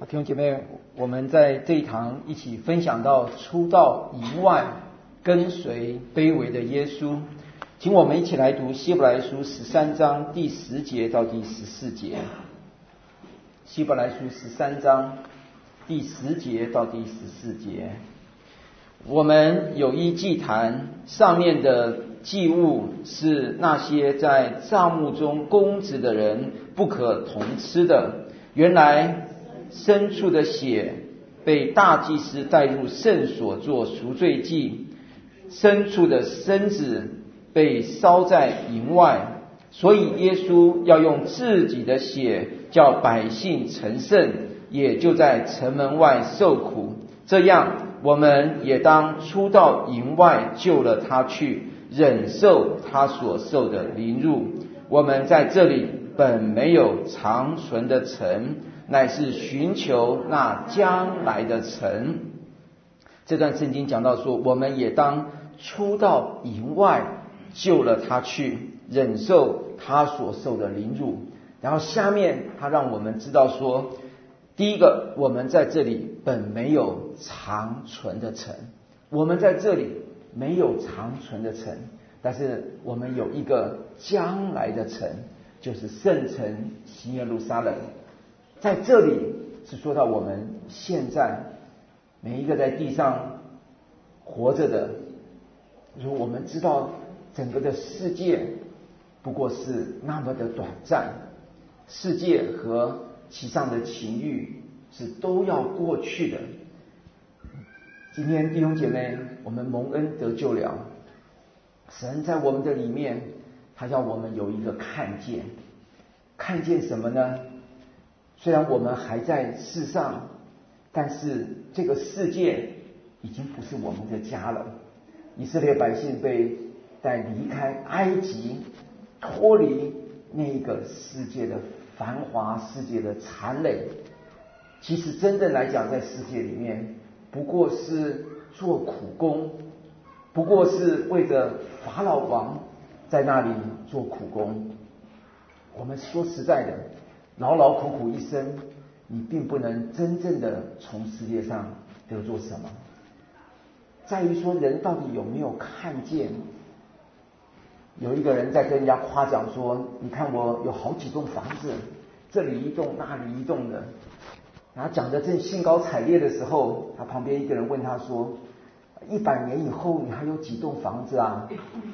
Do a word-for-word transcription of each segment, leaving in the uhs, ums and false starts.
弟兄姐妹，我们在这一堂一起分享到出到营外，跟随卑微的耶稣。请我们一起来读希伯来书十三章第十节到第十四节。希伯来书十三章第十节到第十四节。我们有一祭坛，上面的祭物是那些在帐幕中供职的人不可同吃的。原来牲畜的血被大祭司带入圣所做赎罪祭，牲畜的身子被烧在营外，所以耶稣要用自己的血叫百姓成圣，也就在城门外受苦。这样我们也当出到营外，救了他去，忍受他所受的凌辱。我们在这里本没有长存的城，乃是寻求那将来的城。这段圣经讲到说，我们也当出到营外，救了他去，忍受他所受的凌辱。然后下面他让我们知道说，第一个，我们在这里本没有长存的城，我们在这里没有长存的城，但是我们有一个将来的城，就是圣城新耶路撒冷。在这里是说到我们现在每一个在地上活着的，如我们知道整个的世界不过是那么的短暂，世界和其上的情欲是都要过去的。今天弟兄姐妹，我们蒙恩得救了，神在我们的里面，他要我们有一个看见。看见什么呢？虽然我们还在世上，但是这个世界已经不是我们的家了。以色列百姓被带离开埃及，脱离那个世界的繁华，世界的残累。其实真正来讲，在世界里面不过是做苦工，不过是为着法老王在那里做苦工。我们说实在的，劳劳苦苦一生，你并不能真正的从世界上得着什么。在于说人到底有没有看见。有一个人在跟人家夸奖说，你看我有好几栋房子，这里一栋那里一栋的。然后讲得正兴高采烈的时候，他旁边一个人问他说，一百年以后你还有几栋房子啊？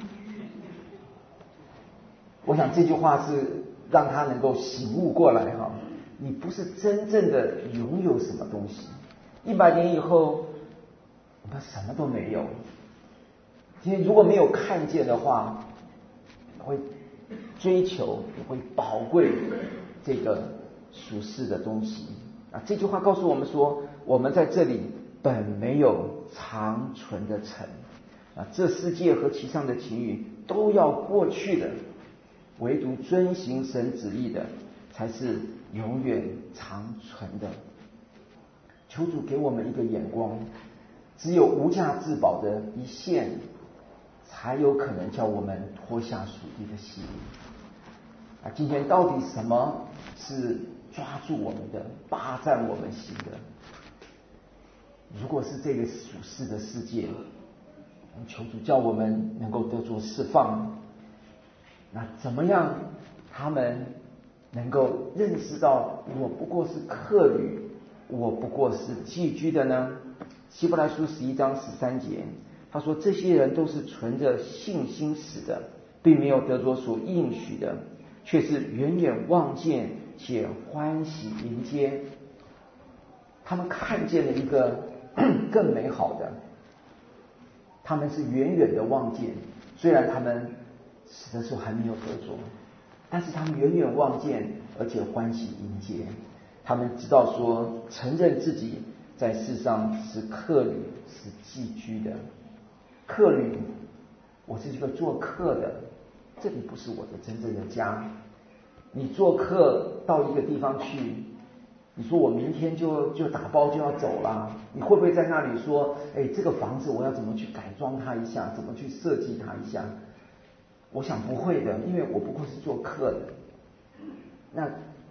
我想这句话是让他能够醒悟过来哈，你不是真正的拥有什么东西，一百年以后我们什么都没有。因为如果没有看见的话，会追求，会宝贵这个属世的东西啊。这句话告诉我们说，我们在这里本没有长存的城啊，这世界和其上的情欲都要过去的，唯独遵行神旨意的才是永远长存的。求主给我们一个眼光，只有无价至宝的一线，才有可能叫我们脱下属地的系列啊！今天到底什么是抓住我们的、霸占我们心的？如果是这个属世的世界，求主叫我们能够得着释放。那怎么样他们能够认识到我不过是客旅，我不过是寄居的呢？希伯来书十一章十三节，他说这些人都是存着信心死的，并没有得着所应许的，却是远远望见且欢喜迎接。他们看见了一个更美好的，他们是远远的望见，虽然他们死的时候还没有得着，但是他们远远望见，而且欢喜迎接。他们知道说，承认自己在世上是客旅，是寄居的。客旅，我是一个做客的，这里不是我的真正的家。你做客到一个地方去，你说我明天就就打包就要走了，你会不会在那里说，哎，这个房子我要怎么去改装它一下，怎么去设计它一下？我想不会的，因为我不过是做客的。那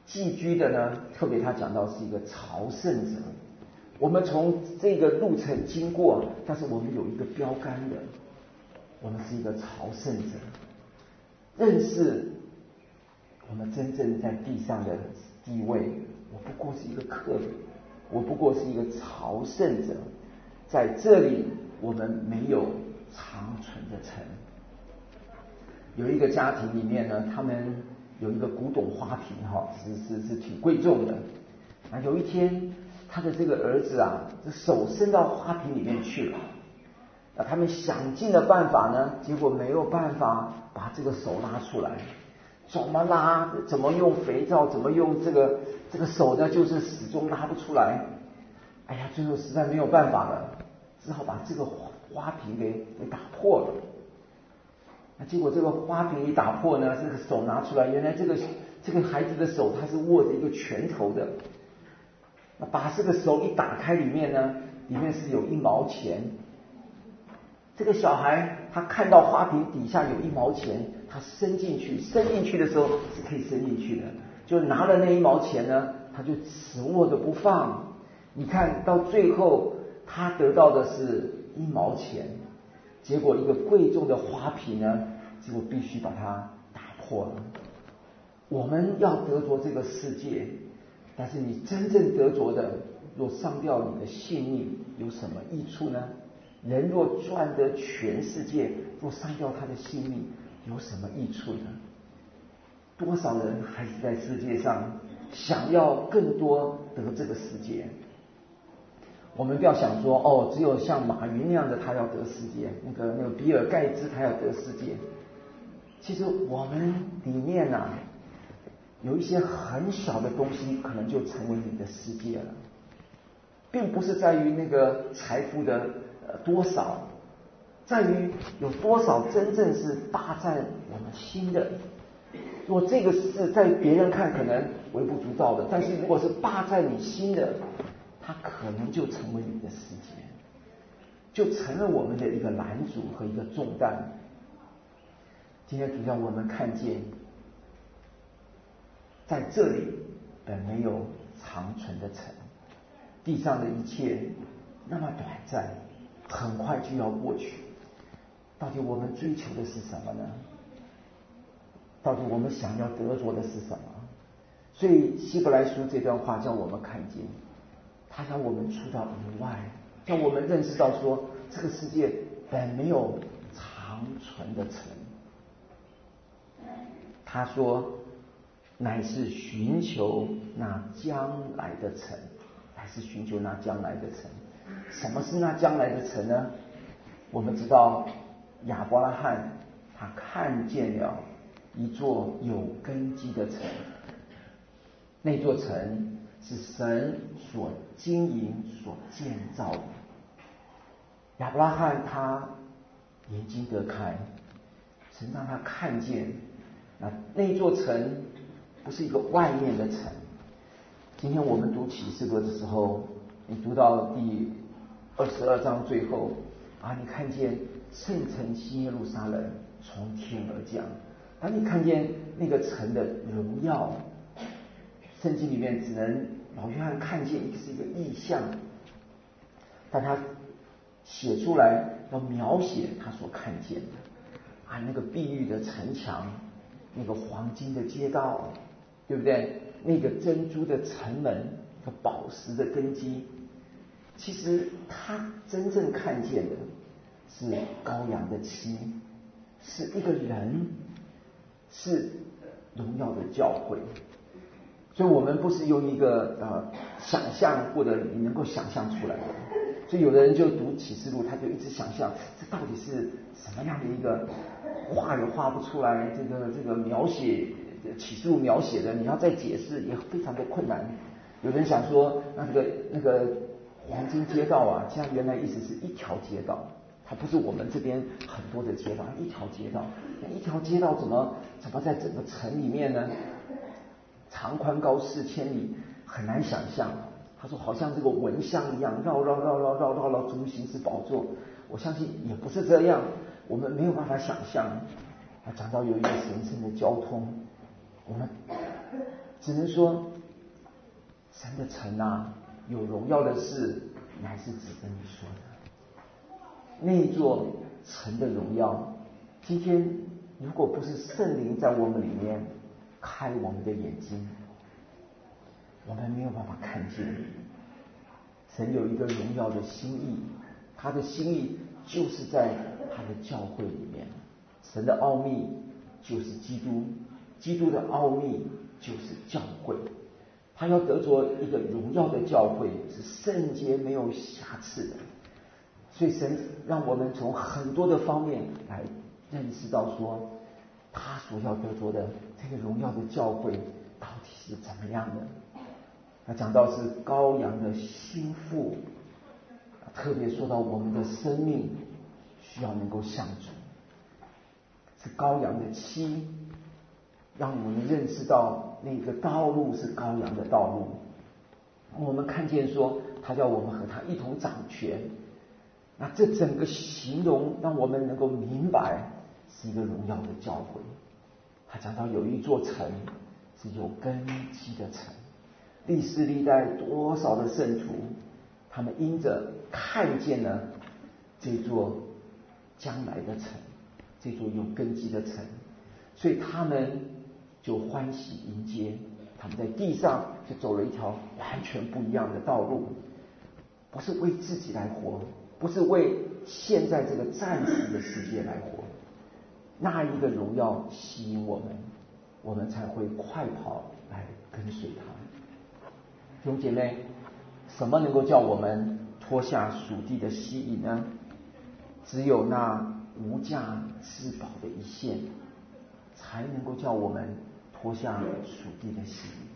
寄居的呢，特别他讲到是一个朝圣者。我们从这个路程经过，但是我们有一个标杆的，我们是一个朝圣者，认识我们真正在地上的地位。我不过是一个客人，我不过是一个朝圣者，在这里我们没有长存的城。有一个家庭里面呢，他们有一个古董花瓶哈，是是是挺贵重的。啊，有一天他的这个儿子啊，手伸到花瓶里面去了。啊，他们想尽了办法呢，结果没有办法把这个手拉出来。怎么拉？怎么用肥皂？怎么用这个这个手呢？就是始终拉不出来。哎呀，最后实在没有办法了，只好把这个花瓶给给打破了。那结果这个花瓶一打破呢，这个手拿出来，原来这个这个孩子的手他是握着一个拳头的。那把这个手一打开，里面呢，里面是有一毛钱。这个小孩他看到花瓶底下有一毛钱，他伸进去，伸进去的时候是可以伸进去的，就拿了那一毛钱呢，他就死握着不放。你看到最后，他得到的是一毛钱。结果一个贵重的花瓶呢，结果必须把它打破了。我们要得着这个世界，但是你真正得着的，若伤掉你的性命，有什么益处呢？人若赚得全世界，若伤掉他的性命，有什么益处呢？多少人还是在世界上想要更多得这个世界？我们不要想说哦，只有像马云那样的他要得世界，那个那个比尔盖茨他要得世界。其实我们里面啊，有一些很小的东西，可能就成为你的世界了，并不是在于那个财富的呃多少，在于有多少真正是霸占我们心的。如果这个是在别人看可能微不足道的，但是如果是霸占你心的，它可能就成为你的世界，就成了我们的一个拦阻和一个重担。今天主要我们看见，在这里本没有长存的城，地上的一切那么短暂，很快就要过去。到底我们追求的是什么呢？到底我们想要得着的是什么？所以希伯来书这段话叫我们看见，他让我们出到营外，让我们认识到说，这个世界本没有长存的城。他说，乃是寻求那将来的城，乃是寻求那将来的城。什么是那将来的城呢？我们知道亚伯拉罕他看见了一座有根基的城，那座城是神所经营所建造的。亚伯拉罕他眼睛得开，神让他看见那那座城不是一个外面的城。今天我们读启示录的时候，你读到第二十二章最后啊，你看见圣城新耶路撒冷从天而降，当你看见那个城的荣耀，圣经里面只能老约翰看见一个是一个意象，但他写出来要描写他所看见的啊，那个碧玉的城墙，那个黄金的街道，对不对？那个珍珠的城门，那个宝石的根基。其实他真正看见的是羔羊的妻，是一个人，是荣耀的教会。所以我们不是用一个呃想象，或者你能够想象出来的。所以有的人就读启示录，他就一直想象这到底是什么样的一个画也画不出来，这个这个描写启示录描写的，你要再解释也非常的困难。有人想说，那这个那个黄金街道啊，这样原来意思是一条街道，它不是我们这边很多的街道，一条街道，那一条街道怎么怎么在整个城里面呢？长宽高四千里，很难想象。他说好像这个蚊香一样绕绕绕绕绕绕绕中心是宝座，我相信也不是这样，我们没有办法想象。他讲到有一个神圣的交通，我们只能说神的城啊，有荣耀的事乃是指跟你说的。那一座城的荣耀，今天如果不是圣灵在我们里面开我们的眼睛，我们没有办法看见。神有一个荣耀的心意，他的心意就是在他的教会里面。神的奥秘就是基督，基督的奥秘就是教会。他要得着一个荣耀的教会，是圣洁没有瑕疵的。所以神让我们从很多的方面来认识到说，他所要得着的这个荣耀的教会到底是怎么样的。他讲到是羔羊的心腹，特别说到我们的生命需要能够像主，是羔羊的妻，让我们认识到那个道路是羔羊的道路。我们看见说他要我们和他一同掌权，那这整个形容让我们能够明白是一个荣耀的教会。他讲到有一座城是有根基的城，历世历代多少的圣徒，他们因着看见了这座将来的城，这座有根基的城，所以他们就欢喜迎接。他们在地上就走了一条完全不一样的道路，不是为自己来活，不是为现在这个暂时的世界来活。那一个荣耀吸引我们，我们才会快跑来跟随他。弟兄姐妹，什么能够叫我们脱下属地的吸引呢？只有那无价之宝的一线，才能够叫我们脱下属地的吸引。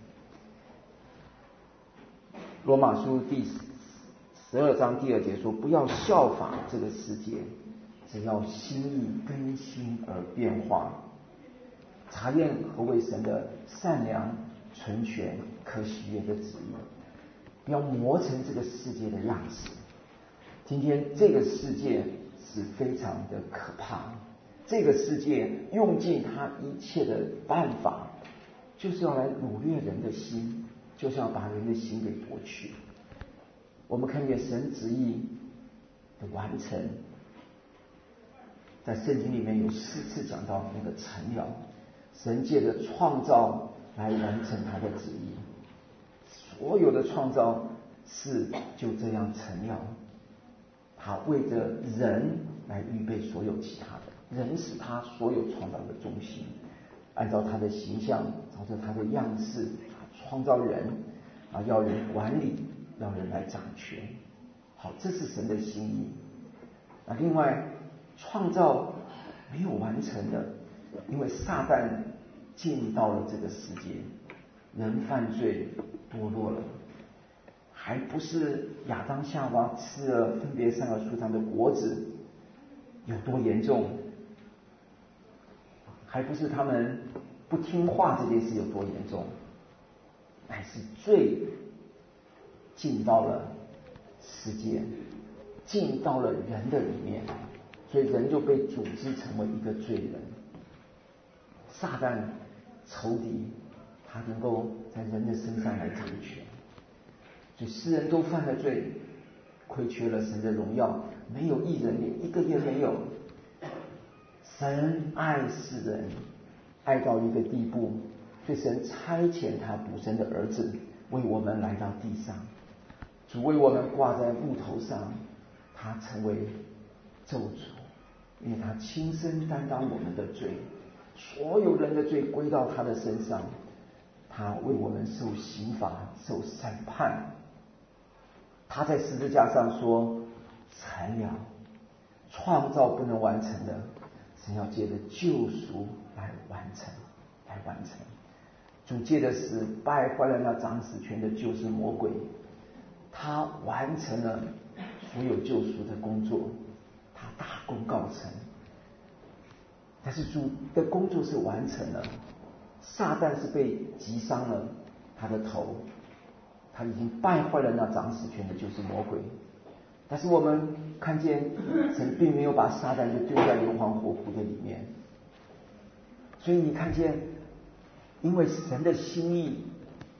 罗马书第十二章第二节说，不要效法这个世界，只要心意更新而变化，查验何为神的善良、纯全、可喜悦的旨意。不要磨成这个世界的样式。今天这个世界是非常的可怕，这个世界用尽他一切的办法，就是要来掳掠人的心，就是要把人的心给夺去。我们看见神旨意的完成，在圣经里面有四次讲到那个成了，神借着创造来完成他的旨意。所有的创造是就这样成了，他为着人来预备所有其他的，人是他所有创造的中心，按照他的形象，照着他的样式，他创造人啊，要人管理，要人来掌权。好，这是神的心意。那另外，创造没有完成的，因为撒旦进到了这个世界，人犯罪堕落了，还不是亚当夏娃吃了分别善恶树上的果子有多严重，还不是他们不听话这件事有多严重，乃是罪进到了世界，进到了人的里面，所以人就被组织成为一个罪人。撒旦仇敌他能够在人的身上来掌权，所以世人都犯了罪，亏缺了神的荣耀，没有义人，连一个也没有。神爱世人，爱到一个地步，所以神差遣他独生的儿子为我们来到地上，主为我们挂在木头上，他成为咒诅，因为他亲身担当我们的罪，所有人的罪归到他的身上，他为我们受刑罚，受审判。他在十字架上说成了，创造不能完成的，神要借着救赎来完成，来完成。主借的是败坏了那掌死权的，就是魔鬼，他完成了所有救赎的工作，他大功告成。但是主的工作是完成了，撒旦是被击伤了他的头，他已经败坏了那掌死权的，就是魔鬼。但是我们看见神并没有把撒旦就丢在硫磺火湖的里面，所以你看见，因为神的心意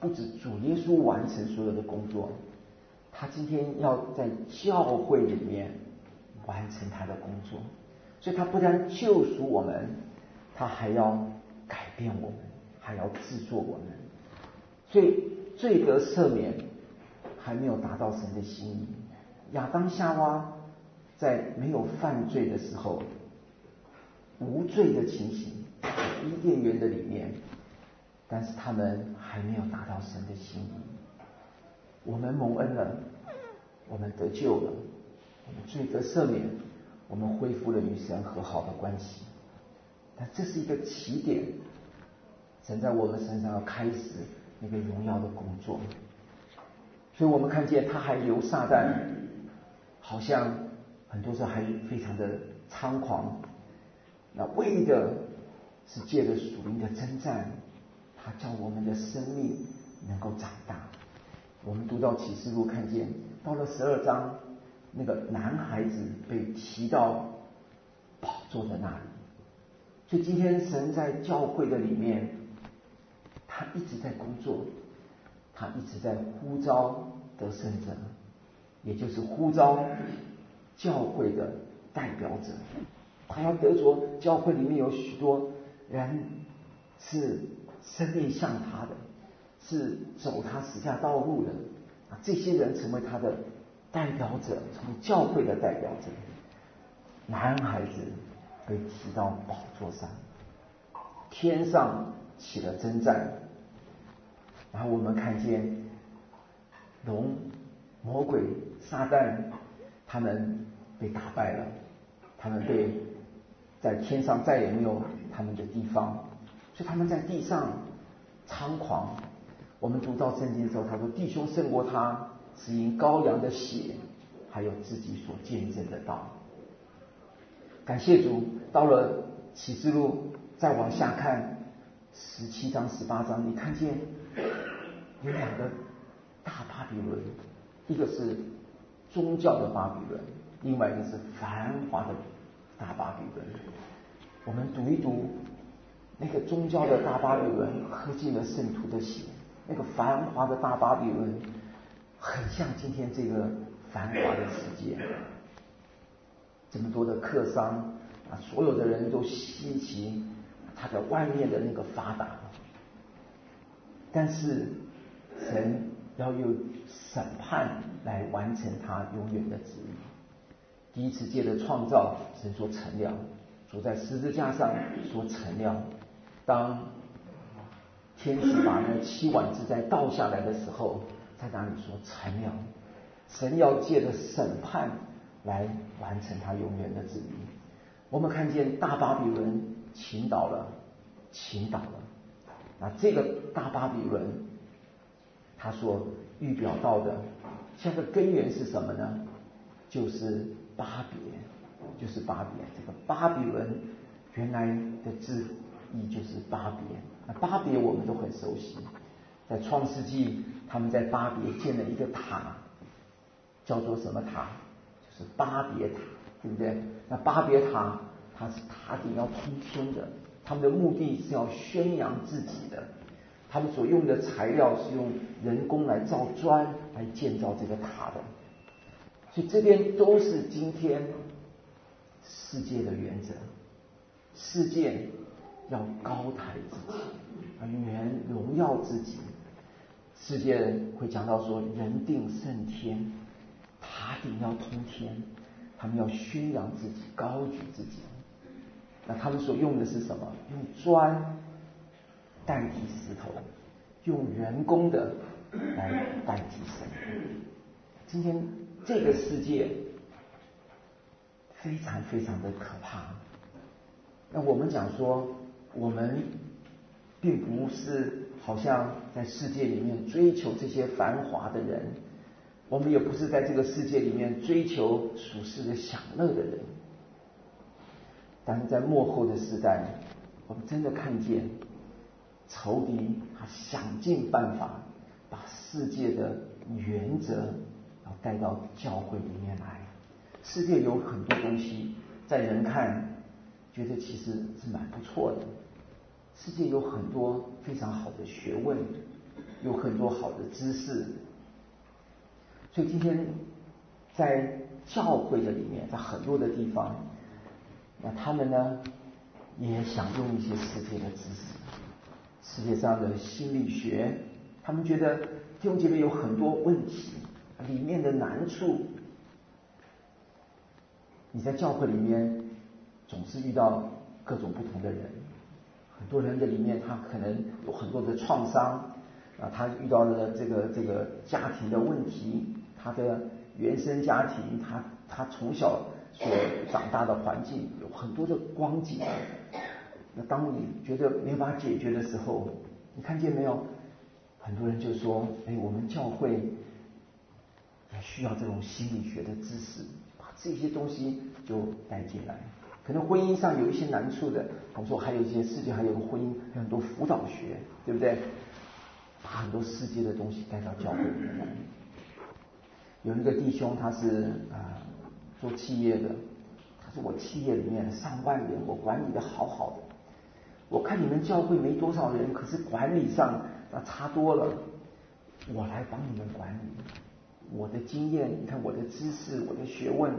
不止主耶稣完成所有的工作，他今天要在教会里面完成他的工作。所以他不但救赎我们，他还要改变我们，还要制作我们。所以罪得赦免还没有达到神的心意。亚当夏娃在没有犯罪的时候，无罪的情形，伊甸园的里面，但是他们还没有达到神的心意。我们蒙恩了，我们得救了，我们罪得赦免，我们恢复了与神和好的关系。但这是一个起点，神在我们身上要开始那个荣耀的工作。所以我们看见他还留撒旦，好像很多时候还非常的猖狂，那为的是借着属灵的征战，他叫我们的生命能够长大。我们读到启示录，看见到了十二章，那个男孩子被提到宝座的那里。所以今天神在教会的里面，他一直在工作，他一直在呼召得胜者，也就是呼召教会的代表者。他要得着教会里面有许多人是生命像他的，是走他死下道路的，这些人成为他的代表者，成为教会的代表者。男孩子被提到宝座上，天上起了征战，然后我们看见龙、魔鬼、撒旦，他们被打败了，他们被在天上再也没有他们的地方，所以他们在地上猖狂。我们读到圣经的时候，他说弟兄胜过他，是因羔羊的血，还有自己所见证的道。感谢主，到了启示录再往下看十七章十八章，你看见有两个大巴比伦，一个是宗教的巴比伦，另外一个是繁华的大巴比伦。我们读一读，那个宗教的大巴比伦喝尽了圣徒的血，那个繁华的大巴比伦很像今天这个繁华的世界，这么多的客商啊，所有的人都稀奇他的外面的那个发达。但是神要用审判来完成他永远的旨意。第一次界的创造，神说成了，主在十字架上说成了。当天使把那七碗之灾倒下来的时候，在那里说成了。神要借着审判来完成他永远的旨意。我们看见大巴比伦倾倒了，倾倒了。那这个大巴比伦，他所预表到的，像个根源是什么呢？就是巴别，就是巴别。这个巴比伦原来的字义就是巴别。那巴别我们都很熟悉，在创世纪，他们在巴别建了一个塔，叫做什么塔？就是巴别塔，对不对？那巴别塔它是塔顶要通天的，他们的目的是要宣扬自己的，他们所用的材料是用人工来造砖来建造这个塔的。所以这边都是今天世界的原则，世界要高抬自己，要原荣耀自己。世界会讲到说人定胜天，塔顶要通天，他们要宣扬自己，高举自己。那他们所用的是什么？用砖代替石头，用人工的来代替神。今天这个世界非常非常的可怕。那我们讲说，我们并不是好像在世界里面追求这些繁华的人，我们也不是在这个世界里面追求属世的享乐的人。但是在末后的时代，我们真的看见仇敌他想尽办法把世界的原则要带到教会里面来。世界有很多东西在人看觉得其实是蛮不错的，世界有很多非常好的学问， 有很多好的知识。所以今天在教会的里面，在很多的地方，那他们呢也想用一些世界的知识，世界上的心理学，他们觉得弟兄姐妹有很多问题，里面的难处。你在教会里面总是遇到各种不同的人，很多人的里面他可能有很多的创伤啊，他遇到了这个这个家庭的问题，他的原生家庭，他他从小所长大的环境有很多的光景。那当你觉得没有办法解决的时候，你看见没有？很多人就说：“哎，我们教会也需要这种心理学的知识，把这些东西就带进来。可能婚姻上有一些难处的，我们说还有一些世界，还有个婚姻，还有很多辅导学，对不对？把很多世界的东西带到教会里面来。”有一个弟兄，他是啊、呃、做企业的，他说我企业里面上万人，我管理的好好的。我看你们教会没多少人，可是管理上那差多了。我来帮你们管理，我的经验，你看我的知识，我的学问。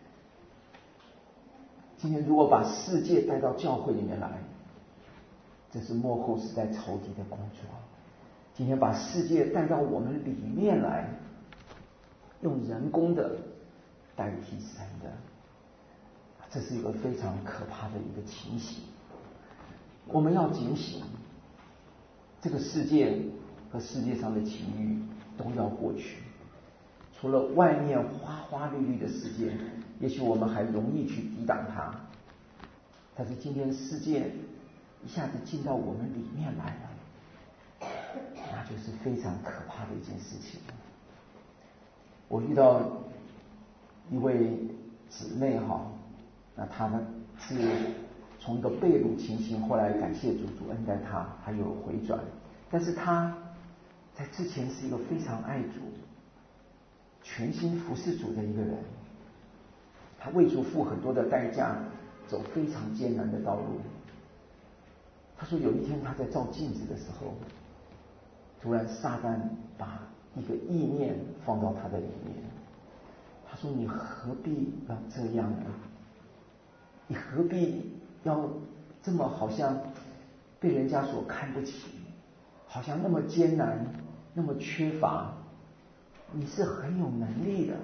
今天如果把世界带到教会里面来，这是末后时代仇敌的工作。今天把世界带到我们里面来，用人工的代替神的，这是一个非常可怕的一个情形。我们要警醒，这个世界和世界上的情欲都要过去。除了外面花花绿绿的世界，也许我们还容易去抵挡它，但是今天世界一下子进到我们里面来了，那就是非常可怕的一件事情。我遇到一位姊妹哈，那她呢是从一个被掳情形，后来感谢主，主恩待她，还有回转。但是她在之前是一个非常爱主、全心服侍主的一个人，她为主付很多的代价，走非常艰难的道路。她说有一天她在照镜子的时候，突然撒旦把一个意念放到她的里面。他说：“你何必要这样呢？你何必要这么好像被人家所看不起，好像那么艰难，那么缺乏？你是很有能力的。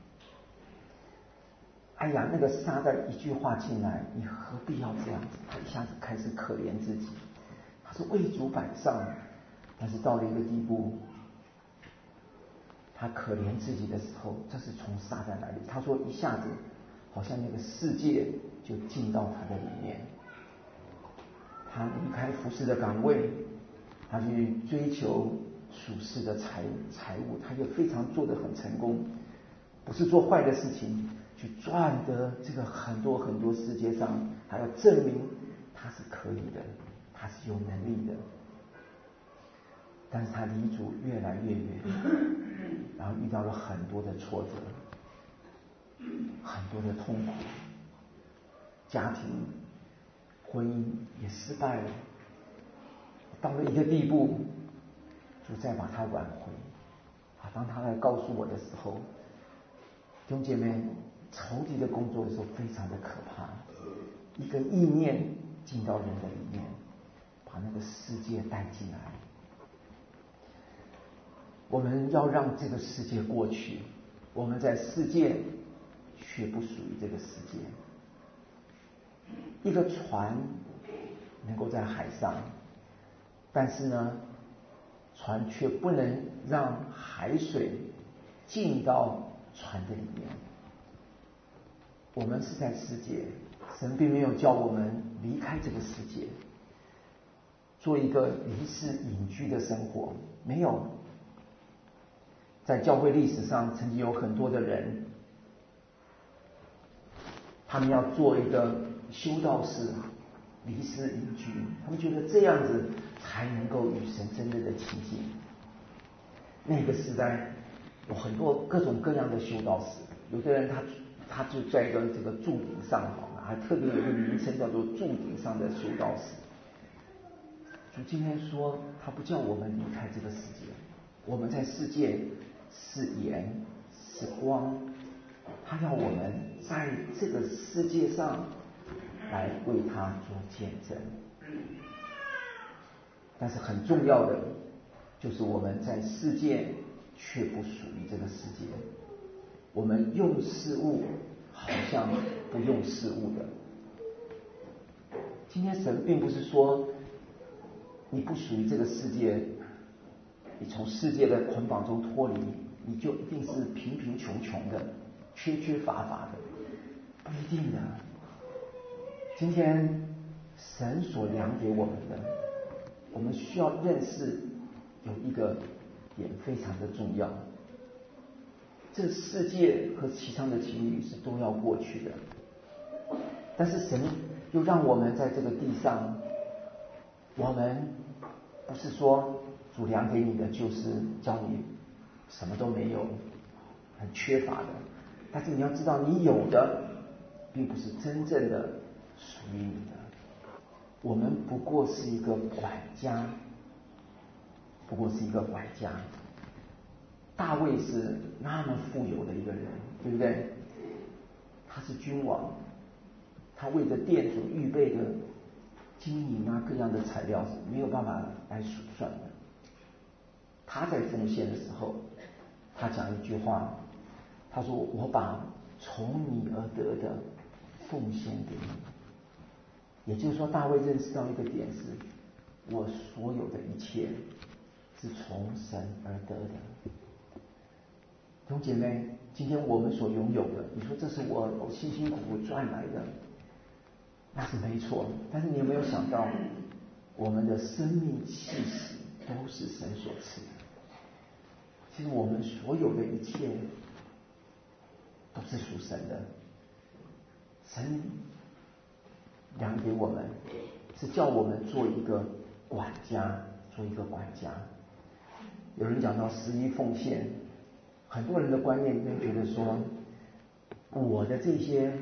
哎呀，那个撒旦一句话进来，你何必要这样子？”他一下子开始可怜自己。他说为主摆上，但是到了一个地步，他可怜自己的时候，这是从撒旦来的。他说一下子好像那个世界就进到他的里面，他离开服侍的岗位，他去追求属世的财财物，他也非常做得很成功，不是做坏的事情，去赚得这个很多很多世界上，还要证明他是可以的，他是有能力的。但是他离主越来越远，然后遇到了很多的挫折，很多的痛苦，家庭婚姻也失败了，到了一个地步，就再把他挽回。啊，当他来告诉我的时候，弟兄姐妹，仇敌的工作的时候非常的可怕，一个意念进到人的里面，把那个世界带进来。我们要让这个世界过去，我们在世界却不属于这个世界。一个船能够在海上，但是呢，船却不能让海水进到船的里面。我们是在世界，神并没有叫我们离开这个世界，做一个离世隐居的生活，没有。在教会历史上曾经有很多的人，他们要做一个修道士，离世隐居，他们觉得这样子才能够与神真正的亲近。那个时代有很多各种各样的修道士，有的人他他就在一个这个柱顶上，还特别有一个名称叫做柱顶上的修道士。 主今天说，他不叫我们离开这个世界，我们在世界是盐是光，他要我们在这个世界上来为他做见证。但是很重要的就是我们在世界却不属于这个世界，我们用事物好像不用事物的。今天神并不是说你不属于这个世界，你从世界的捆绑中脱离，你就一定是贫贫穷穷的，缺缺乏乏的，不一定的。今天神所量给我们的，我们需要认识有一个点非常的重要，这个世界和其他的情侣是都要过去的，但是神又让我们在这个地上，我们不是说主量给你的就是叫你什么都没有，很缺乏的，但是你要知道你有的并不是真正的属于你的。我们不过是一个管家，不过是一个管家。大卫是那么富有的一个人，对不对？他是君王，他为着殿所预备的金银啊各样的材料是没有办法来数算的。他在奉献的时候，他讲一句话，他说：我把从你而得的奉献给你。也就是说，大卫认识到一个点是，我所有的一切是从神而得的。弟兄姐妹，今天我们所拥有的，你说这是我我辛辛苦苦赚来的，那是没错。但是你有没有想到，我们的生命气息都是神所赐的？其实我们所有的一切都是属神的。神量给我们，是叫我们做一个管家，做一个管家。有人讲到十一奉献，很多人的观念里面觉得说，我的这些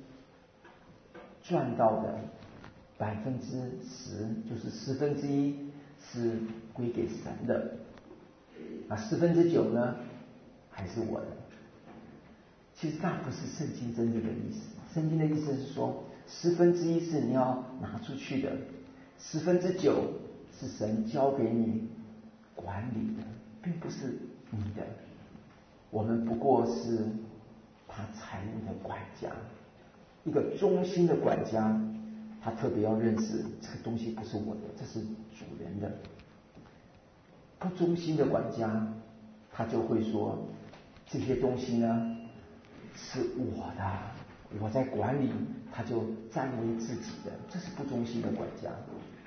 赚到的百分之十，就是十分之一是归给神的，啊，四分之九呢还是我的。其实那不是圣经真正的意思。圣经的意思是说，十分之一是你要拿出去的，十分之九是神交给你管理的，并不是你的。我们不过是他财务的管家，一个忠心的管家，他特别要认识这个东西不是我的，这是主人的。不忠心的管家，他就会说这些东西呢是我的，我在管理，他就占为自己的，这是不忠心的管家。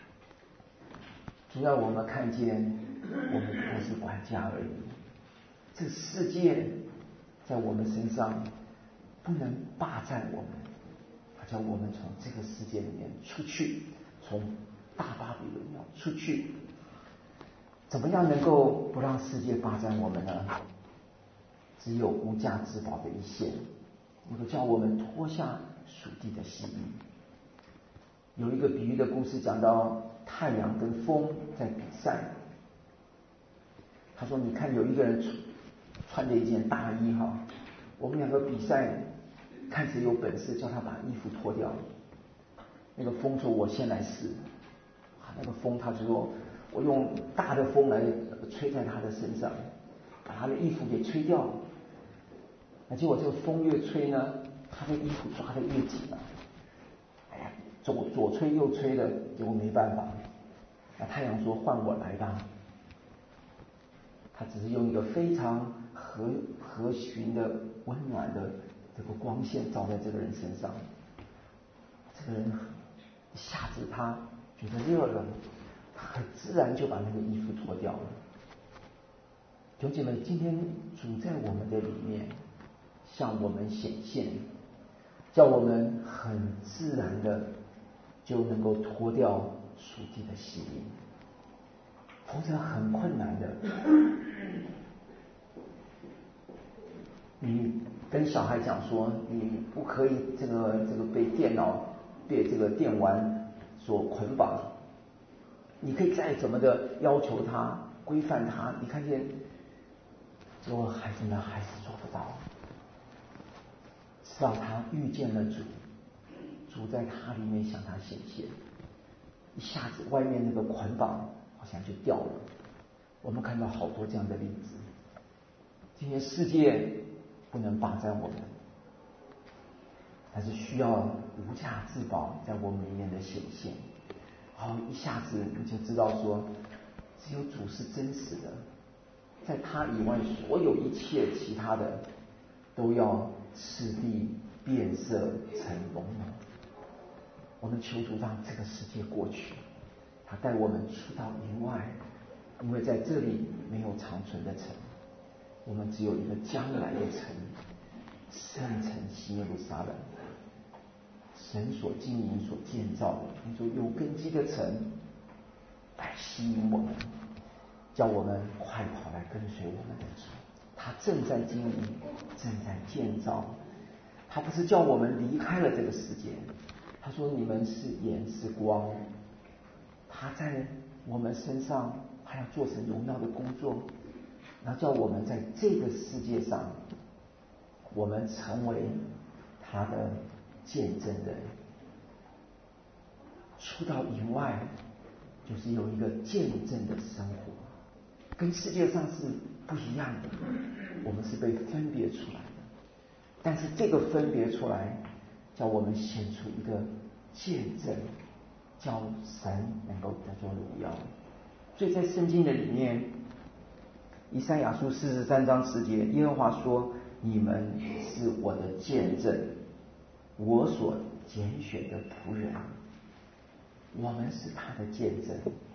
主要我们看见，我们不过是管家而已。这世界在我们身上不能霸占我们，它叫我们从这个世界里面出去，从大巴比伦要出去。怎么样能够不让世界霸占我们呢？只有无价之宝的一线，能够叫我们脱下属地的吸引。有一个比喻的故事讲到太阳跟风在比赛。他说：你看有一个人穿着一件大衣哈，我们两个比赛，看谁有本事，叫他把衣服脱掉。那个风说：我先来试。那个风他就说：我用大的风来吹在他的身上，把他的衣服给吹掉。那结果这个风越吹呢，他的衣服抓得越紧了。哎呀，左左吹右吹的，结果没办法。那太阳说：换我来吧。他只是用一个非常和和煦的温暖的这个光线照在这个人身上，这个人一下子他觉得热了，他很自然就把那个衣服脱掉了。弟兄姐妹，今天主在我们的里面向我们显现，叫我们很自然的就能够脱掉属地的吸引，否则很困难的。你跟小孩讲说，你不可以这个这个被电脑被这个电玩所捆绑， 你可以再怎么的要求他、规范他，你看见做孩子们还是做不到。直到他遇见了主，主在他里面向他显现，一下子外面那个捆绑好像就掉了。我们看到好多这样的例子。今天世界不能霸占我们，但是需要无价之宝在我们里面的显现。好，一下子你就知道说，只有主是真实的，在他以外所有一切其他的都要赤地变色成蒙蒙。我们求主让这个世界过去，他带我们出到营外，因为在这里没有长存的城，我们只有一个将来的城，圣城新耶路撒冷，神所经营所建造的一座有根基的城，来吸引我们，叫我们快跑来跟随我们的主。他正在经营，正在建造。他不是叫我们离开了这个世界，他说你们是盐是光。他在我们身上，他要做成荣耀的工作，然后叫我们在这个世界上，我们成为他的见证人。出到营外，就是有一个见证的生活，跟世界上是不一样的。我们是被分别出来的，但是这个分别出来，叫我们显出一个见证，叫神能够得着荣耀。所以在圣经的里面，以赛亚书四十三章十节，耶和华说：你们是我的见证，我所拣选的仆人。我们是他的见证，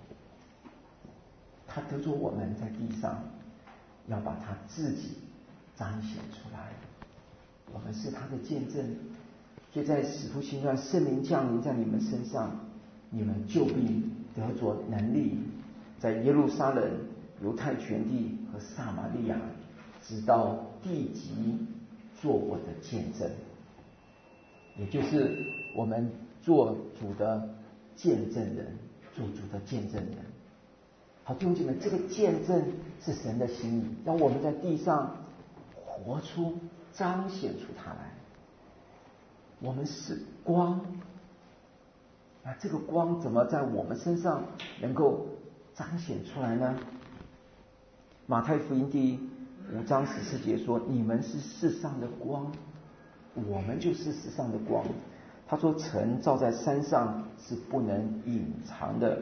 他得着我们在地上，要把他自己彰显出来。我们是他的见证，所以在使徒行传，圣灵降临在你们身上，你们就必得着能力，在耶路撒冷、犹太全地和撒玛利亚，直到地极，做我的见证。也就是我们做主的见证人，做主的见证人。好，弟兄姐妹，这个见证是神的心意，让我们在地上活出、彰显出它来。我们是光，那这个光怎么在我们身上能够彰显出来呢？马太福音第五章十四节说：你们是世上的光，我们就是世上的光。他说城照在山上是不能隐藏的，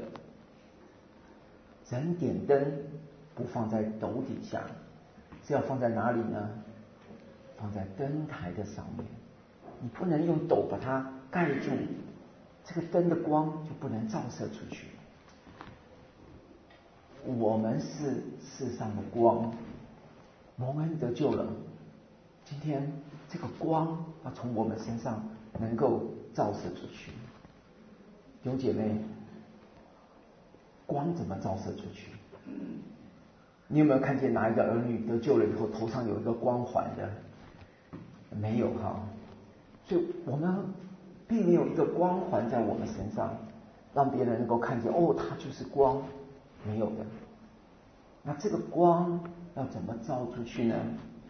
人点灯不放在斗底下，是要放在哪里呢？放在灯台的上面。你不能用斗把它盖住，这个灯的光就不能照射出去。我们是世上的光，蒙恩得救了，今天这个光要从我们身上能够照射出去。弟兄姐妹，光怎么照射出去？你有没有看见哪一个儿女得救了以后头上有一个光环的？没有哈。所以我们并没有一个光环在我们身上，让别人能够看见哦，他就是光，没有的。那这个光要怎么照出去呢？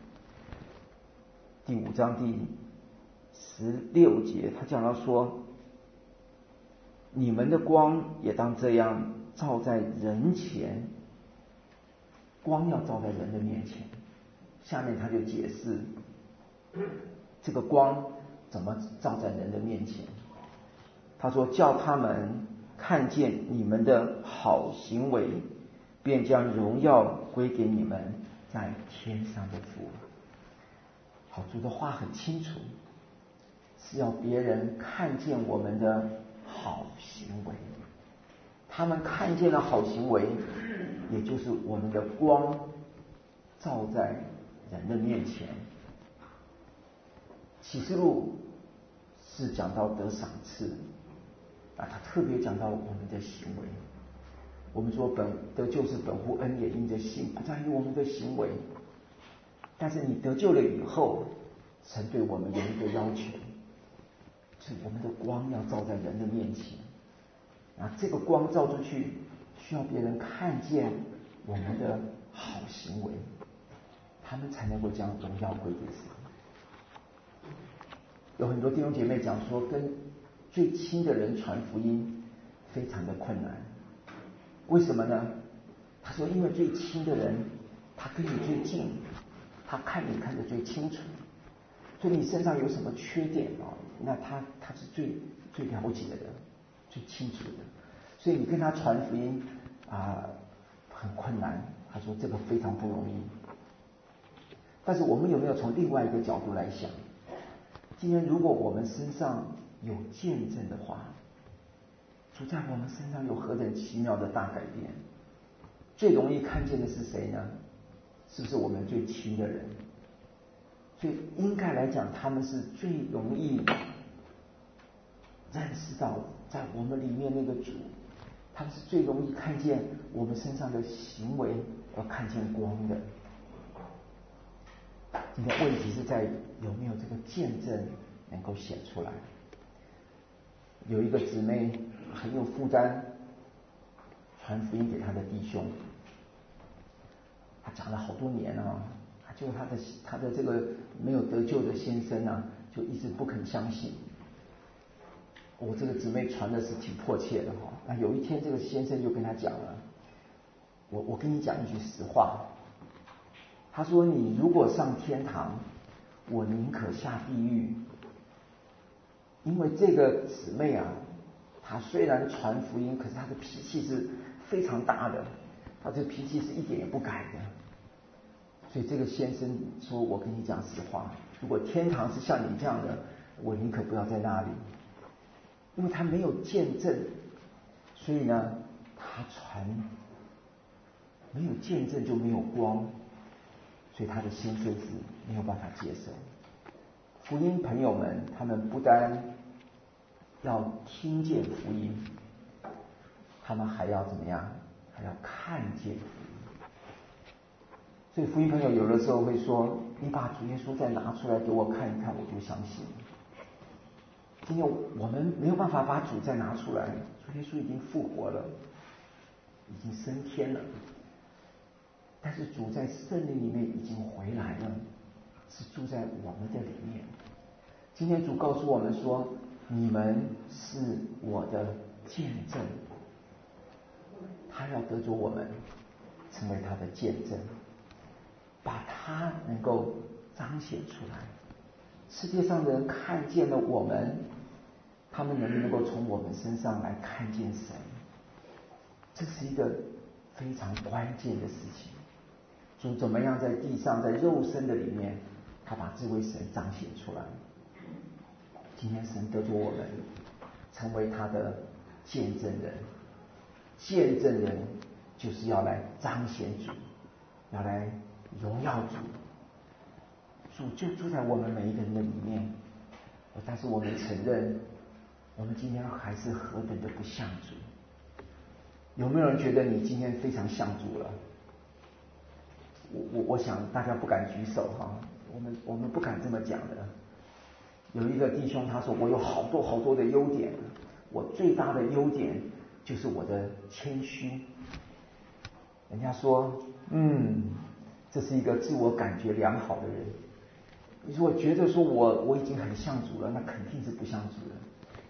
第五章第十六节，他讲到说：你们的光也当这样照在人前。光要照在人的面前。下面他就解释这个光怎么照在人的面前。他说：叫他们看见你们的好行为，便将荣耀归给你们在天上的父。好，主的话很清楚，是要别人看见我们的好行为。他们看见了好行为，也就是我们的光照在人的面前。启示录是讲到得赏赐啊，他特别讲到我们的行为。我们说本得救是本乎恩，也因着信，不在于我们的行为。但是你得救了以后，神对我们有一个要求，是我们的光要照在人的面前。啊，这个光照出去， 需要别人看见我们的好行为，他们才能够将荣耀归给神。有很多弟兄姐妹讲说，跟最亲的人传福音非常的困难。为什么呢？他说，因为最亲的人他跟你最近，他看你看得最清楚，所以你身上有什么缺点哦，那他他是最最了解的，最清楚的，所以你跟他传福音啊、呃、很困难。他说这个非常不容易。但是我们有没有从另外一个角度来想？今天如果我们身上有见证的话，主在我们身上有何等奇妙的大改变？最容易看见的是谁呢？是不是我们最亲的人？所以应该来讲，他们是最容易认识到在我们里面那个主，他们是最容易看见我们身上的行为而看见光的。今天问题是在有没有这个见证能够显出来。有一个姊妹很有负担，传福音给她的弟兄，她讲了好多年啊，结果她的她的这个没有得救的先生啊，就一直不肯相信。我这个姊妹传的是挺迫切的哈。那有一天，这个先生就跟她讲了，我我跟你讲一句实话，他说你如果上天堂，我宁可下地狱。因为这个姊妹啊，她虽然传福音，可是她的脾气是非常大的，她这脾气是一点也不改的。所以这个先生说，我跟你讲实话，如果天堂是像你这样的，我宁可不要在那里。因为他没有见证，所以呢，他传没有见证就没有光，所以他的先生是没有办法接受。福音朋友们，他们不单要听见福音，他们还要怎么样？还要看见福音。所以福音朋友有的时候会说，你把主耶稣再拿出来给我看一看，我就相信。今天我们没有办法把主再拿出来，主耶稣已经复活了，已经升天了，但是主在圣灵里面已经回来了，是住在我们的里面。今天主告诉我们说，你们是我的见证，他要得着我们成为他的见证，把他能够彰显出来。世界上的人看见了我们，他们能不能够从我们身上来看见神？这是一个非常关键的事情。主怎么样在地上，在肉身的里面，他把这位神彰显出来。今天神得着我们成为他的见证人，见证人就是要来彰显主，要来荣耀主。主就住在我们每一个人的里面，但是我们承认，我们今天还是何等的不像主。有没有人觉得你今天非常像主了？我我我想大家不敢举手哈，我们我们不敢这么讲的。有一个弟兄他说，我有好多好多的优点，我最大的优点就是我的谦虚。人家说，嗯，这是一个自我感觉良好的人。你如果觉得说我我已经很像主了，那肯定是不像主了。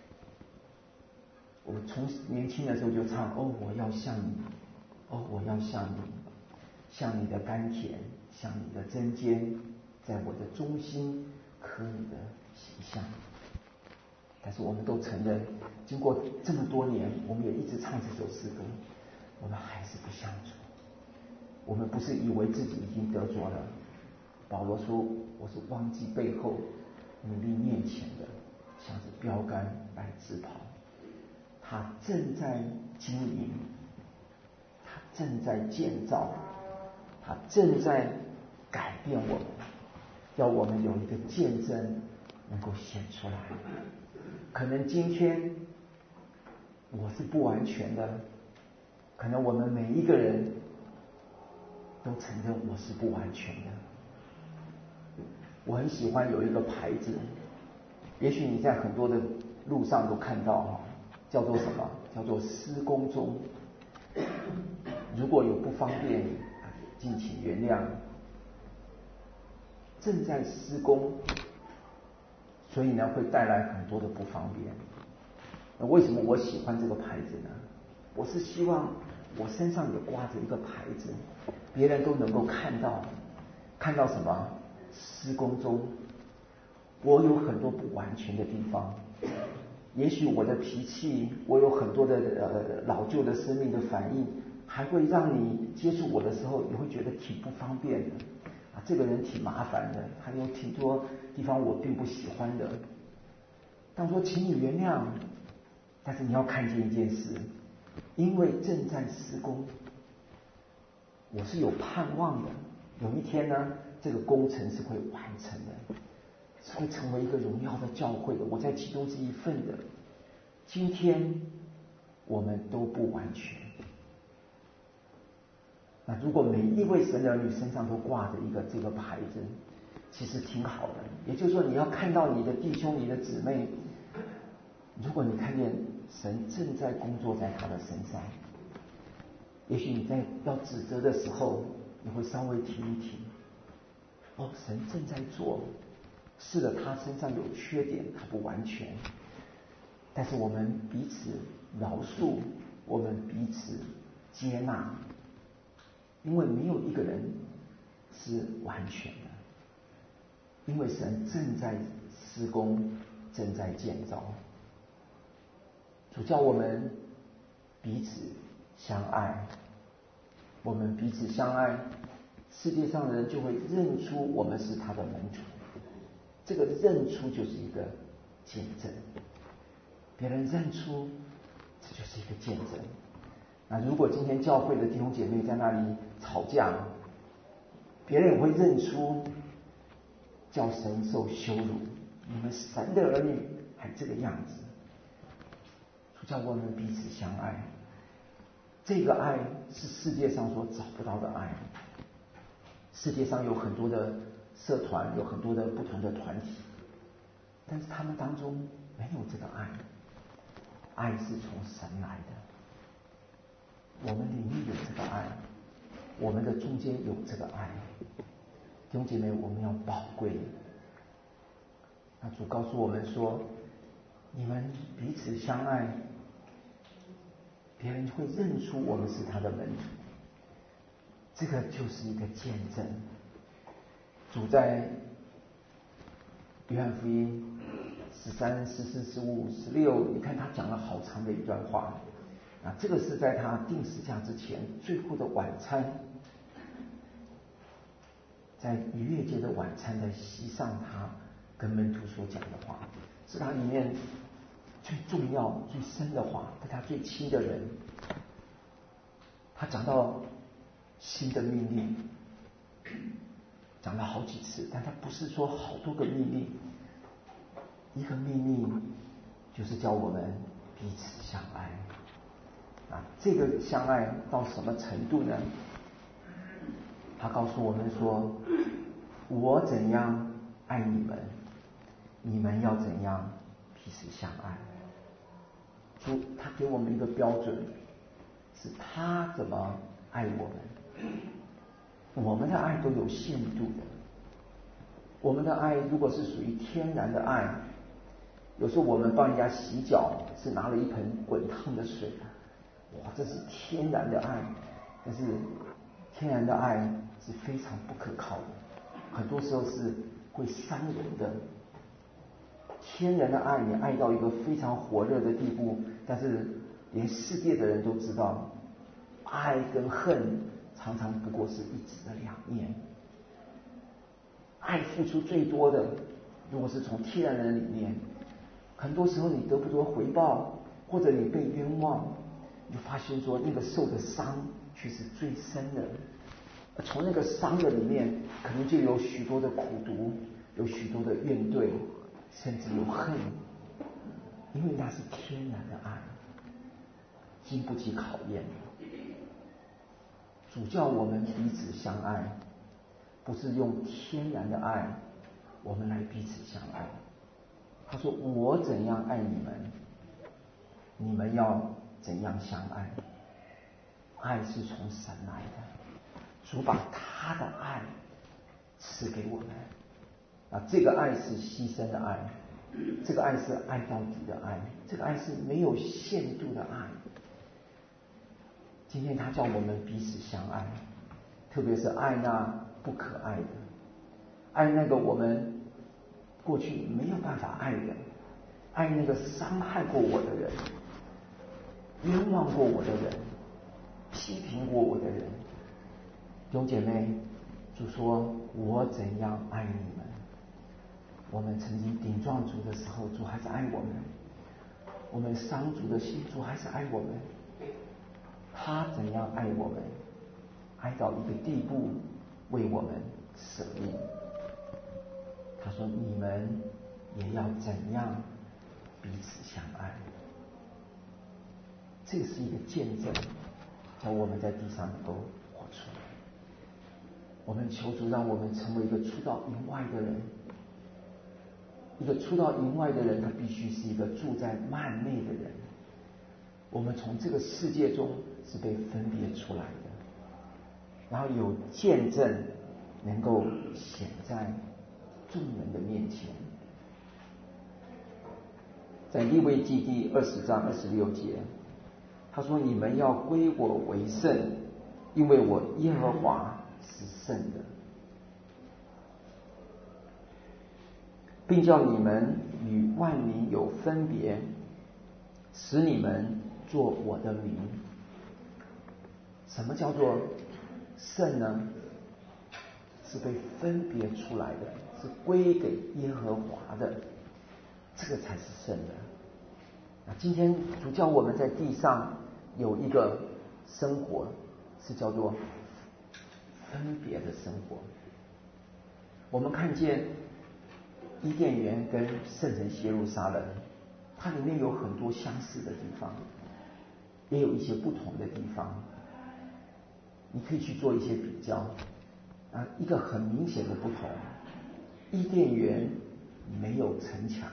我从年轻的时候就唱，哦，我要像你，哦，我要像你，像你的甘甜，像你的针尖，在我的中心刻你的形象。但是我们都承认，经过这么多年，我们也一直唱这首诗歌，我们还是不像主。我们不是以为自己已经得着了。保罗说，我是忘记背后，努力面前的，像是标杆来直跑。他正在经营，他正在建造，他正在改变我们，要我们有一个见证能够显出来。可能今天我是不完全的，可能我们每一个人都承认我是不完全的。我很喜欢有一个牌子，也许你在很多的路上都看到哈，叫做什么？叫做施工中。 如果有不方便，敬请原谅。正在施工，所以呢会带来很多的不方便。那为什么我喜欢这个牌子呢？我是希望我身上也挂着一个牌子，别人都能够看到，看到什么？施工中我有很多不完全的地方，也许我的脾气，我有很多的呃老旧的生命的反应，还会让你接触我的时候，你会觉得挺不方便的啊，这个人挺麻烦的，还有挺多地方我并不喜欢的。但我说，请你原谅，但是你要看见一件事，因为正在施工，我是有盼望的。有一天呢，这个工程是会完成的，是会成为一个荣耀的教会的，我在其中是一份的。今天我们都不完全。那如果每一位神的儿女身上都挂着一个这个牌子，其实挺好的。也就是说，你要看到你的弟兄、你的姊妹，如果你看见神正在工作在他的身上，也许你在要指责的时候，你会稍微停一停。哦，神正在做，是的，他身上有缺点，他不完全，但是我们彼此饶恕，我们彼此接纳，因为没有一个人是完全的，因为神正在施工，正在建造。主叫我们彼此相爱，我们彼此相爱，世界上的人就会认出我们是他的门徒。这个认出就是一个见证，别人认出，这就是一个见证。那如果今天教会的弟兄姐妹在那里吵架，别人也会认出，叫神受羞辱，你们神的儿女还这个样子。主叫我们彼此相爱，这个爱是世界上所找不到的爱。世界上有很多的社团，有很多的不同的团体，但是他们当中没有这个爱。爱是从神来的，我们里面有这个爱，我们的中间有这个爱。弟兄姐妹，我们要宝贵。那主告诉我们说，你们彼此相爱，别人会认出我们是他的门徒，这个就是一个见证。主在约翰福音十三、十四、十五、十六，你看他讲了好长的一段话啊，这个是在他定十架之前最后的晚餐，在逾越节的晚餐在席上，他跟门徒所讲的话，是他里面最重要、最深的话，跟他最亲的人。他讲到新的命令，讲了好几次，但他不是说好多个命令，一个命令就是叫我们彼此相爱啊。这个相爱到什么程度呢？他告诉我们说，我怎样爱你们，你们要怎样彼此相爱。主他给我们一个标准，是他怎么爱我们。我们的爱都有限度的，我们的爱如果是属于天然的爱，有时候我们帮人家洗脚是拿了一盆滚烫的水，哇，这是天然的爱。但是天然的爱是非常不可靠的，很多时候是会伤人的。天然的爱你爱到一个非常火热的地步，但是连世界的人都知道，爱跟恨常常不过是一体的两面。爱付出最多的，如果是从天然人里面，很多时候你得不到回报，或者你被冤枉，你就发现说那个受的伤却是最深的。从那个伤的里面，可能就有许多的苦毒，有许多的怨怼，甚至有恨，因为那是天然的爱，经不起考验。主叫我们彼此相爱，不是用天然的爱我们来彼此相爱。他说，我怎样爱你们，你们要怎样相爱。 爱是从神来的，主把他的爱赐给我们啊，这个爱是牺牲的爱，这个爱是爱到底的爱，这个爱是没有限度的爱。今天他叫我们彼此相爱，特别是爱那不可爱的，爱那个我们过去没有办法爱的，爱那个伤害过我的人，冤枉过我的人，批评过我的人。弟兄姐妹，主说我怎样爱你们。我们曾经顶撞主的时候，主还是爱我们；我们伤主的心，主还是爱我们。他怎样爱我们，爱到一个地步，为我们舍命。他说你们也要怎样彼此相爱。这是一个见证，叫我们在地上能够活出来。我们求主让我们成为一个出到营外的人。一个出到营外的人，他必须是一个住在幔内的人。我们从这个世界中是被分别出来的，然后有见证能够显在众人的面前。在利未记第二十章二十六节，他说：“你们要归我为圣，因为我耶和华是圣的，并叫你们与万民有分别，使你们做我的名。”什么叫做圣呢？是被分别出来的，是归给耶和华的，这个才是圣的。那今天主叫我们在地上有一个生活，是叫做分别的生活。我们看见伊甸园跟圣城耶路撒冷，它里面有很多相似的地方，也有一些不同的地方，你可以去做一些比较啊。一个很明显的不同，伊甸园没有城墙，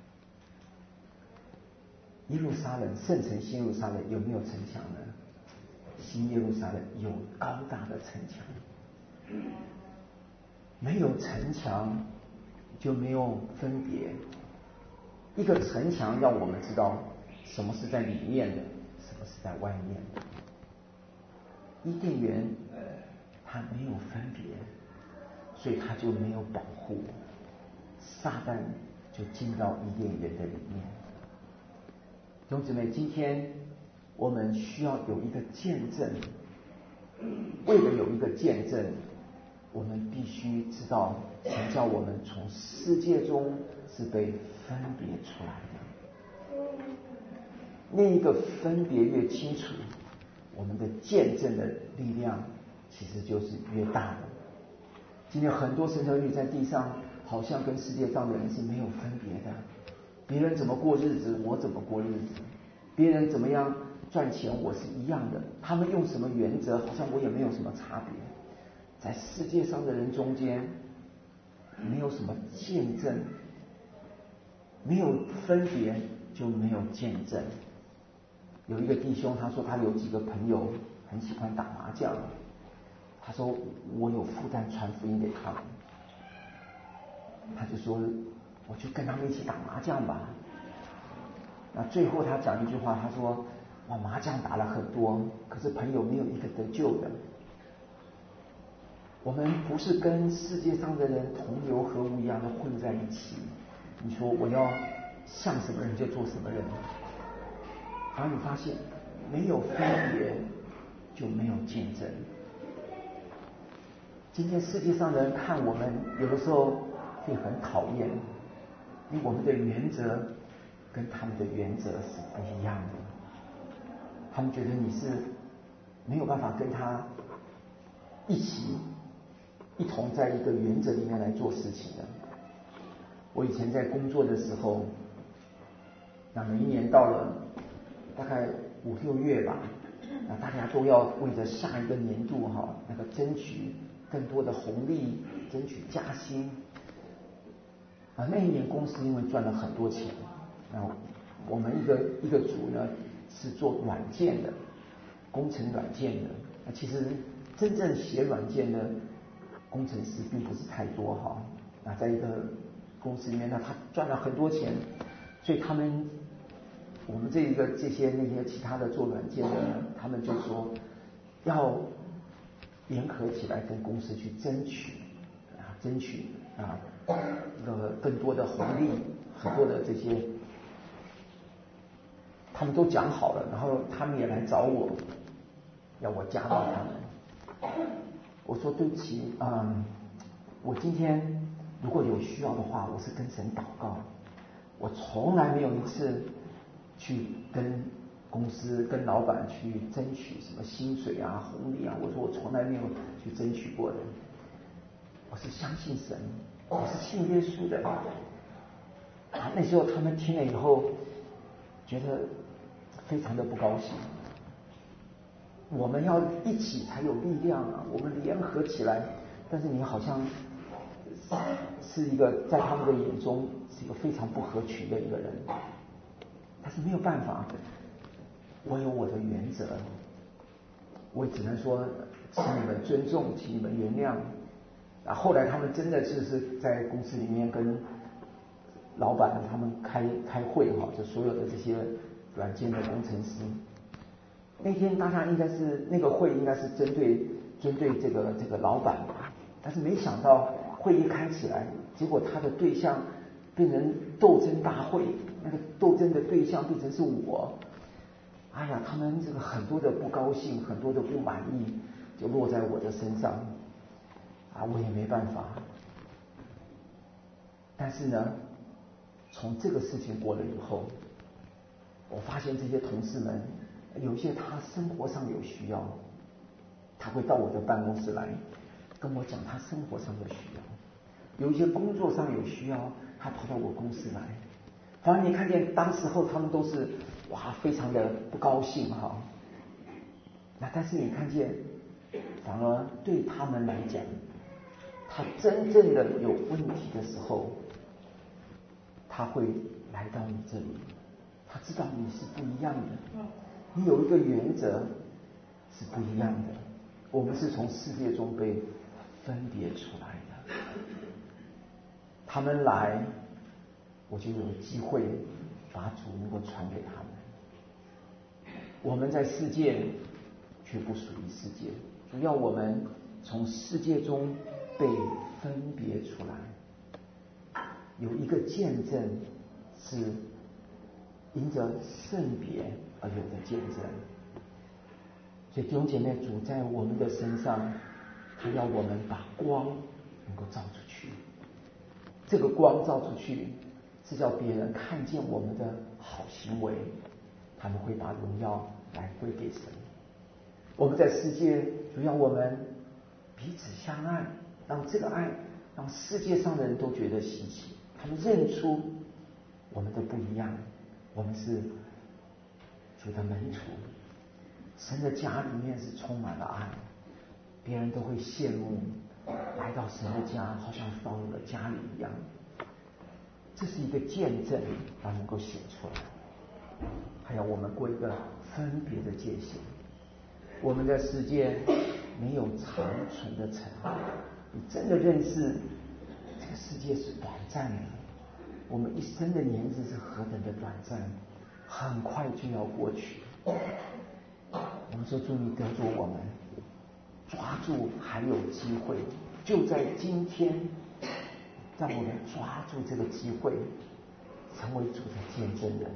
耶路撒冷圣城耶路撒冷有没有城墙呢？新耶路撒冷有高大的城墙。没有城墙就没有分别。一个城墙让我们知道什么是在里面的，什么是在外面的。伊甸园它没有分别，所以它就没有保护，撒旦就进到伊甸园的里面。弟兄姊妹，今天我们需要有一个见证，为了有一个见证，我们必须知道神叫我们从世界中是被分别出来的。那一个分别越清楚，我们的见证的力量其实就是越大的。今天很多神儿女在地上好像跟世界上的人是没有分别的，别人怎么过日子我怎么过日子，别人怎么样赚钱我是一样的，他们用什么原则好像我也没有什么差别。在世界上的人中间没有什么见证，没有分别就没有见证。有一个弟兄他说他有几个朋友很喜欢打麻将，他说我有负担传福音给他们，他就说我就跟他们一起打麻将吧。那最后他讲一句话，他说哇麻将打了很多，可是朋友没有一个得救的。我们不是跟世界上的人同流合污一样的混在一起，你说我要像什么人就做什么人，然后你发现没有分别就没有见证。今天世界上的人看我们有的时候会很讨厌，因为我们的原则跟他们的原则是不一样的，他们觉得你是没有办法跟他一起一同在一个原则里面来做事情的。我以前在工作的时候，那每一年到了大概五六月吧，那大家都要为着下一个年度哈，那个争取更多的红利，争取加薪。啊，那一年公司因为赚了很多钱，然后我们一个一个组呢是做软件的， 工程软件的，那其实真正写软件的工程师并不是太多哈。那在一个公司里面，那他赚了很多钱，所以他们我们这一个这些那些其他的做软件的，他们就说要联合起来跟公司去争取啊，争取啊呃更多的红利，很多的这些。他们都讲好了，然后他们也来找我，要我加到他们。我说对不起，嗯，我今天如果有需要的话，我是跟神祷告，我从来没有一次去跟公司、跟老板去争取什么薪水啊、红利啊。我说我从来没有去争取过的，我是相信神，我是信耶稣的。啊，那时候他们听了以后，觉得非常的不高兴。我们要一起才有力量啊！我们联合起来，但是你好像是一个在他们的眼中是一个非常不合群的一个人。但是没有办法，我有我的原则，我只能说，请你们尊重，请你们原谅。啊，后来他们真的就是在公司里面跟老板他们开开会哈，就所有的这些软件的工程师。那天大家应该是那个会应该是针对针对这个这个老板吧，但是没想到会议开起来，结果他的对象变成斗争大会，那个斗争的对象变成是我。哎呀，他们这个很多的不高兴，很多的不满意，就落在我的身上。啊，我也没办法。但是呢，从这个事情过了以后，我发现这些同事们，有些他生活上有需要，他会到我的办公室来跟我讲他生活上的需要；有一些工作上有需要，他跑到我公司来。反正你看见当时候他们都是哇，非常的不高兴哈。那但是你看见，反而对他们来讲，他真正的有问题的时候，他会来到你这里。他知道你是不一样的，你有一个原则是不一样的。我们是从世界中被分别出来的，他们来，我就有机会把主能够传给他们。我们在世界却不属于世界，主要我们从世界中被分别出来，有一个见证是因着圣别而有的见证。所以弟兄姐妹，主在我们的身上，他要我们把光能够照出去。这个光照出去，是叫别人看见我们的好行为，他们会把荣耀来归给神。我们在世界，主要我们彼此相爱，让这个爱让世界上的人都觉得稀奇，他们认出我们的不一样。我们是主的门徒，神的家里面是充满了爱，别人都会羡慕来到神的家，好像到了家里一样。这是一个见证，它能够写出来。还有我们过一个分别的界限。我们的世界没有长存的城，你真的认识这个世界是短暂的。我们一生的年日是何等的短暂，很快就要过去。我们说主，你得着我们，抓住还有机会，就在今天，让我们抓住这个机会，成为主的见证人。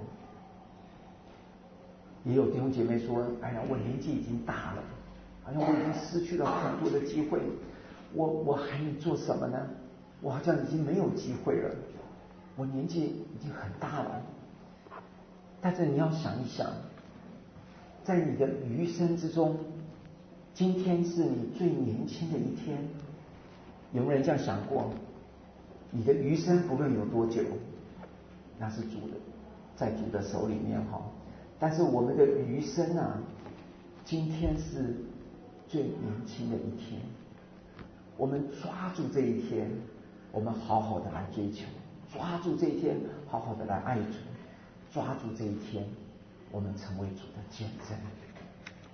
也有弟兄姐妹说：“哎呀，我年纪已经大了，好像我已经失去了很多的机会，我我还能做什么呢？我好像已经没有机会了。我年纪已经很大了。”但是你要想一想，在你的余生之中，今天是你最年轻的一天。有没有人这样想过？你的余生不论有多久，那是主的，在主的手里面哈。但是我们的余生啊，今天是最年轻的一天。我们抓住这一天，我们好好的来追求；抓住这一天，好好的来爱主；抓住这一天，我们成为主的见证。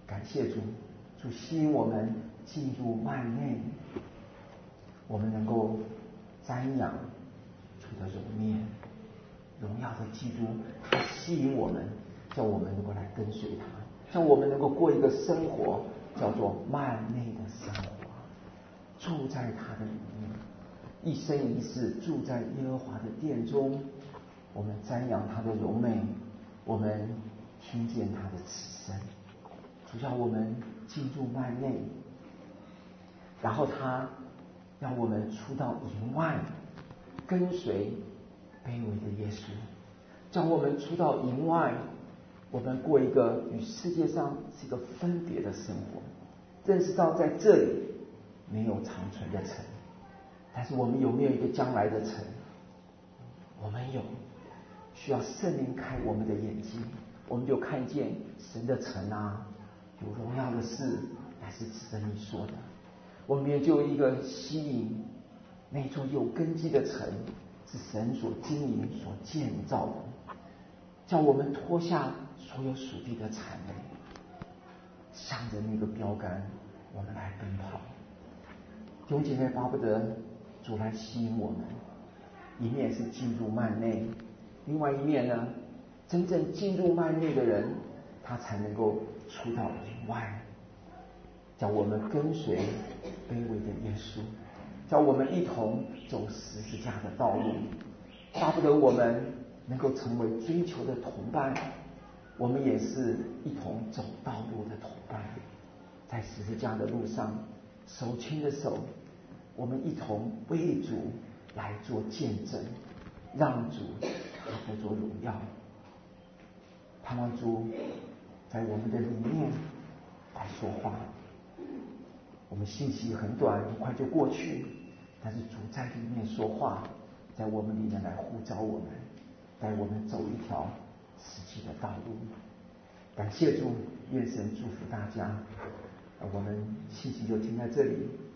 感谢主，主吸引我们进入幔内，我们能够瞻仰主的容面，荣耀的基督，他吸引我们，叫我们能够来跟随他，叫我们能够过一个生活，叫做幔内的生活，住在他的里面，一生一世住在耶和华的殿中。我们瞻仰他的柔美，我们听见他的慈声。主要我们进入幔内，然后他让我们出到营外，跟随卑微的耶稣，叫我们出到营外，我们过一个与世界上是一个分别的生活，认识到在这里没有长存的城，但是我们有没有一个将来的城？我们有，需要圣灵开我们的眼睛，我们就看见神的城啊，有荣耀的事，乃是指着你说的。我们也就一个吸引那座有根基的城，是神所经营、所建造的，叫我们脱下所有属地的谄媚，向着那个标杆，我们来奔跑。弟兄姐妹，巴不得主来吸引我们，一面是进入幔内，另外一面呢，真正进入幔内的人，他才能够出到营外，叫我们跟随卑微的耶稣，叫我们一同走十字架的道路。巴不得我们能够成为追求的同伴，我们也是一同走道路的同伴，在十字架的路上，手牵着手，我们一同为主来做见证，让主他得着荣耀。盼望主在我们的里面来说话。我们信息很短，很快就过去，但是主在里面说话，在我们里面来呼召我们，带我们走一条实际的道路。感谢主，愿神祝福大家。我们信息就停在这里。